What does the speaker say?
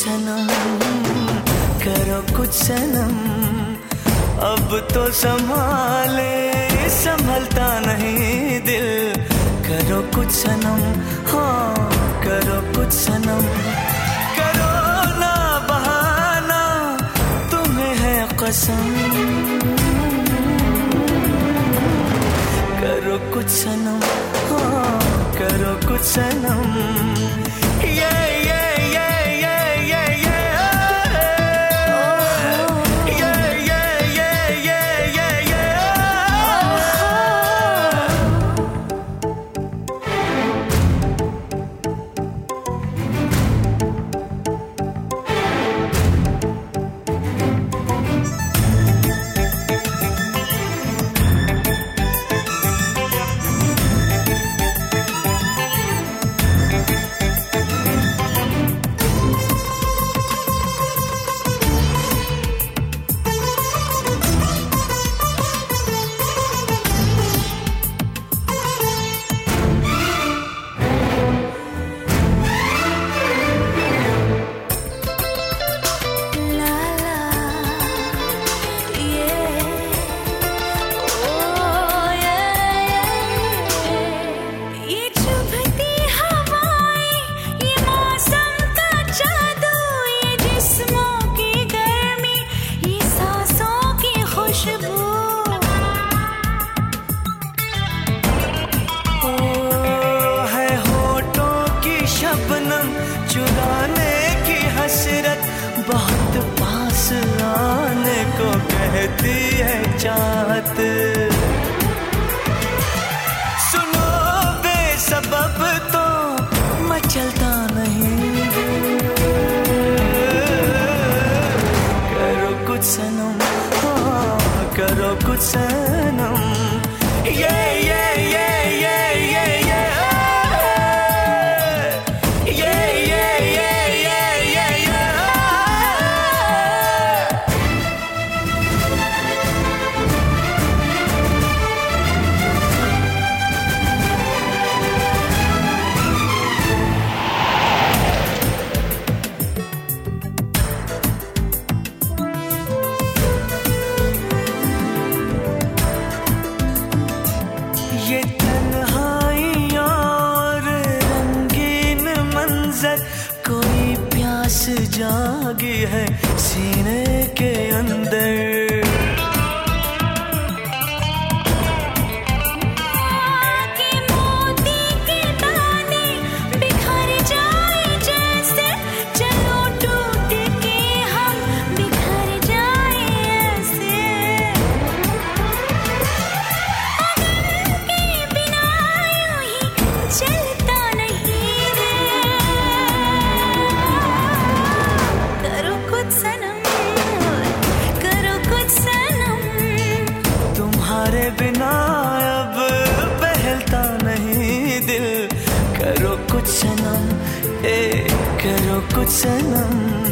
सनम, करो कुछ सनम, अब तो संभाले संभलता नहीं दिल। करो कुछ सनम, हाँ करो कुछ सनम, करो ना बहाना, तुम्हें है कसम। करो कुछ सनम, हाँ करो कुछ सनम। चुराने की हसरत, बहुत पास आने को कहती है चाहत। सुनो बेसबब तो मचलता नहीं, करो कुछ सनम, हाँ करो कुछ सनम। ये कोई प्यास जागी है सीने के अंदर। बिना अब बहलता नहीं दिल। करो कुछ सनम, करो कुछ सनम।